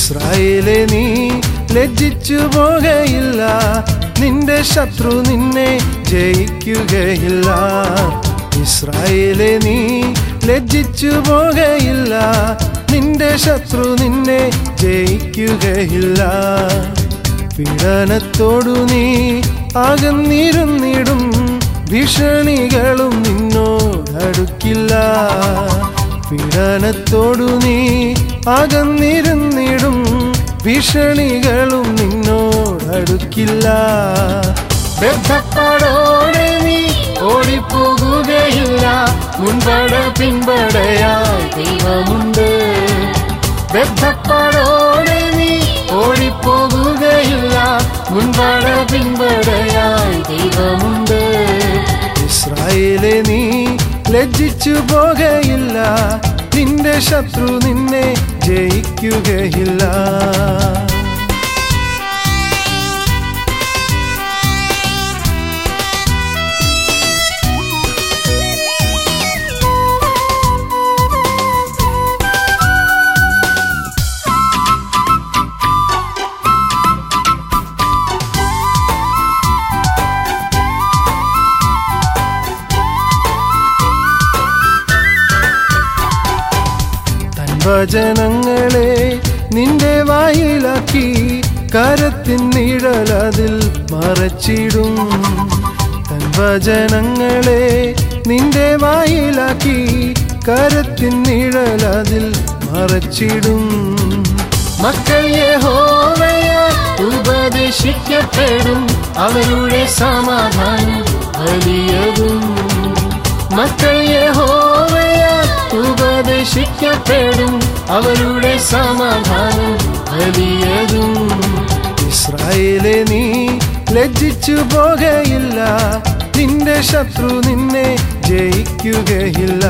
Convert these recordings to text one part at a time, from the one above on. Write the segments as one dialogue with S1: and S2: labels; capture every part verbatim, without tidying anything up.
S1: ഇസ്രായേലേ നീ ലജ്ജിച്ചു പോകയില്ല, നിന്റെ ശത്രു നിന്നെ ജയിക്കുകയില്ല. ഇസ്രായേലേ നീ ലജ്ജിച്ചു പോകയില്ല, നിന്റെ ശത്രു നിന്നെ ജയിക്കുകയില്ല. പീഡനത്തോടു നീ അകന്നിരുന്നിടും, ഭീഷണികളും നിന്നോടടുക്കില്ല. പീഡനത്തോടു നീ അകന്നിരുന്നിടും, ഭീഷണികളും നിന്നോടടുക്കില്ല. ബദ്ധപ്പാടോടെ നീ ഓടിപ്പോകുകയില്ല, മുൻപട പിൻപടയായി ദൈവമുണ്ട്. ബദ്ധപ്പാടോടെ നീ ഓടിപ്പോകുകയില്ല, മുൻപട പിൻപടയായി ദൈവമുണ്ട്. ഇസ്രായേലേ നീ ലജ്ജിച്ചു പോകയില്ല, നിന്റെ ശത്രു നിന്നെ ജയിക്കുകയില്ല. വചനങ്ങളെ നിന്റെ വായിലാക്കി, കരത്തിൻ നിഴലതിൽ മറച്ചിടും. തൻ വചനങ്ങളെ നിന്റെ വായിലാക്കി, കരത്തിൻ നിഴലതിൽ മറച്ചിടും. മക്കൾ യഹോവയാൽ ഉപദേശിക്കപ്പെടും, അവരുടെ സമാധാനം വലിയതും. മക്കൾ യഹോവയാൽ ഉപദേശിക്കപ്പെടും, അവരുടെ സമാധാനം വലിയതും. ഇസ്രായേലേ നീ ലജ്ജിച്ചു പോകയില്ല, നിന്റെ ശത്രു നിന്നെ ജയിക്കുകയില്ല.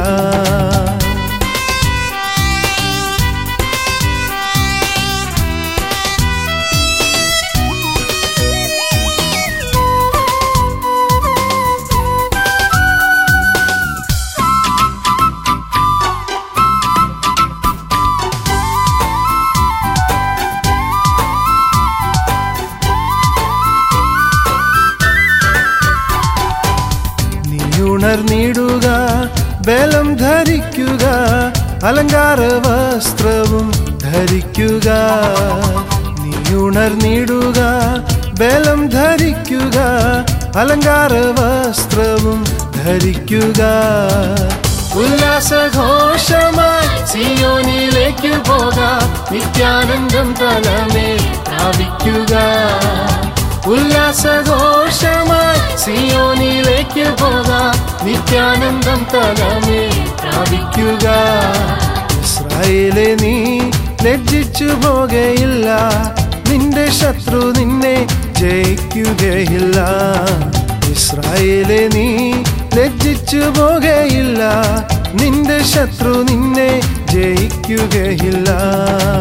S1: ഉണർന്നിടുക, ബലം ധരിക്കുക, അലങ്കാര വസ്ത്രവും ധരിക്കുക. നീ ഉണർന്നിടുക, ബലം ധരിക്കുക, അലങ്കാര വസ്ത്രവും ധരിക്കുക. ഉല്ലാസഘോഷമായി സിയോനിലേക്ക് പോകാം, നിത്യാനന്ദം തലമേ പ്രാപിക്കുക. ഉല്ലാസഘോഷമായി സിയോനിലേക്ക് പോകാം, നിത്യാനന്ദം തലമേ പ്രാപിക്കുക. ഇസ്രായേലേ നീ ലജ്ജിച്ചു പോകയില്ല, നിന്റെ ശത്രു നിന്നെ ജയിക്കുകയില്ല. ഇസ്രായേലേ നീ ലജ്ജിച്ചു പോകയില്ല, നിന്റെ ശത്രു നിന്നെ ജയിക്കുകയില്ല.